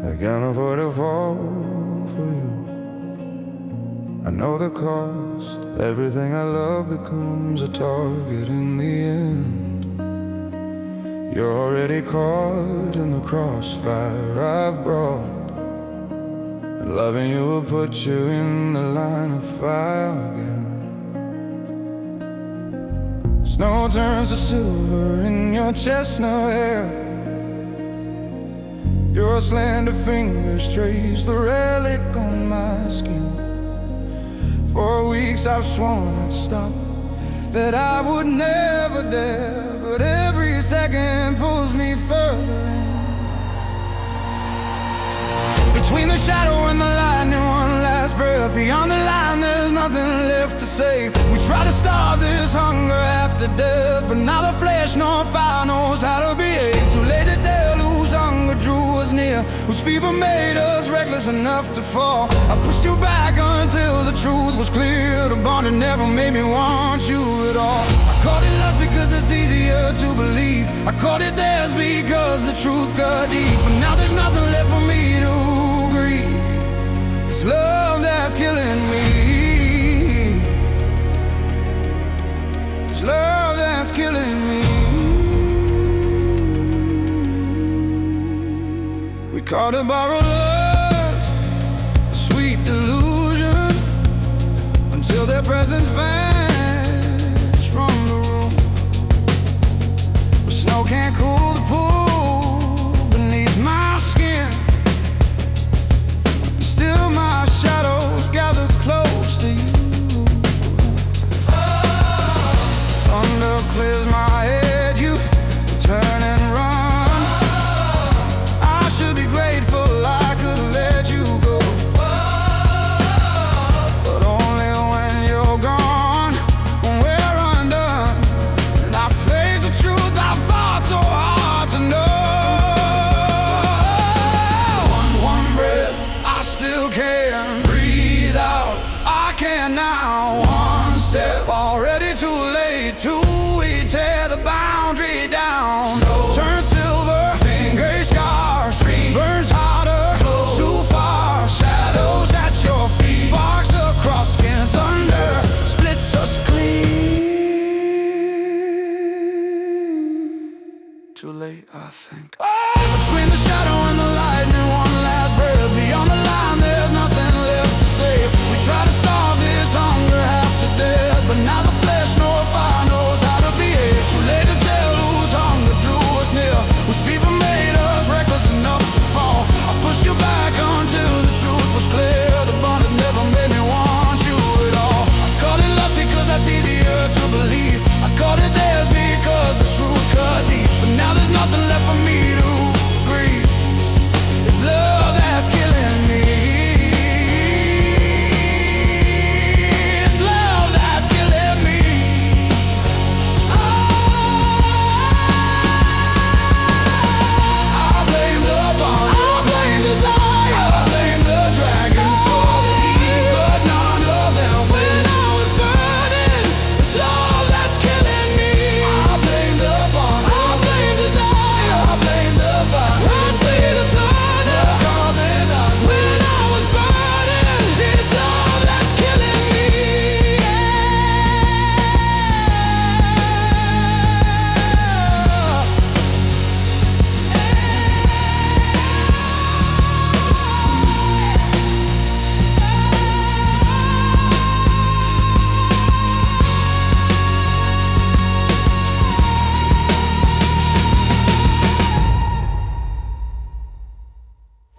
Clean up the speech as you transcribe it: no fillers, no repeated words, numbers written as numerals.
I can't afford to fall for you. I know the cost. Everything I love becomes a target in the end. You're already caught in the crossfire I've brought. Loving you will put you in the line of fire again. Snow turns to silver in your chestnut hair. Your slender fingers trace the relic on my skin. For weeks I've sworn I'd stop, that I would never dare, but every second pulls me further in. Between the shadow and the lightning, one last breath. Beyond the line, there's nothing left to save. We try to starve this hunger after death, but neither flesh nor fire knows how to behave. Too late to tell whose hunger drew us near, whose fever made us reckless enough to fall. I pushed you back until the truth was clear. The bond that never made me want you at all. I called it lust because it's easier to believe. I called it theirs because the truth cut deep. But now there's nothing left for me to grieve. It's love that's killing me. It's love that's killing me. We called it borrowed lust, a sweet delusion, until their presence vanished from the room. But snow can't cool the pool beneath my skin. Still my shadows gather close to you. Thunder clears my head, you turn and run. I should be grateful I could let you go, but only when you're gone, when we're undone. And I face the truth I fought so hard to know. One breath, I still can't breathe out. I can now. One step, already too late. Two, we tear the boundary down. Turn silver, gray scars, burns harder, too far. Shadows at your feet, sparks across skin. Thunder splits us clean. Too late, I think. Between the shadow and the lightning,